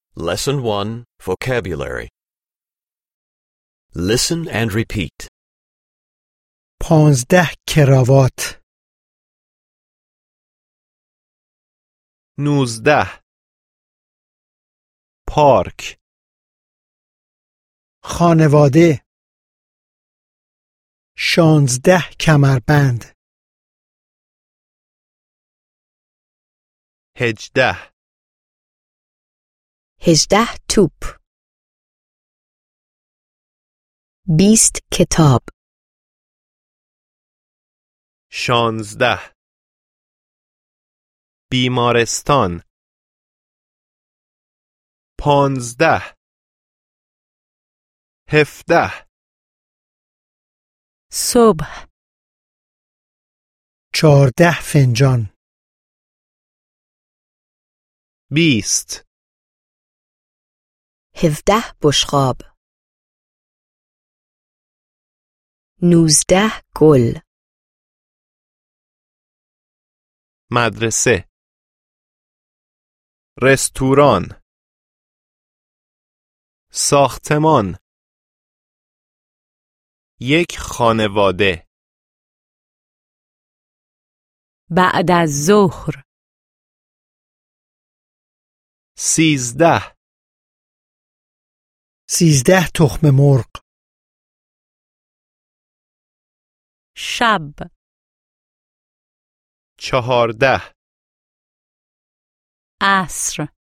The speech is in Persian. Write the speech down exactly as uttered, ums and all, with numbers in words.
Lesson one, Vocabulary. Listen and repeat. پانزده کراوات. نوزده پارک خانواده. شانزده کمربند. هجده هجده توپ. بیست کتاب. شانزده بیمارستان پانزده هفده صبح. چهارده فنجان. بیست هفده بشقاب. نوزده گل. مدرسه رستوران ساختمان یک خانواده بعد از ظهر. سیزده سیزده تخم مرغ. شب. چهارده عصر.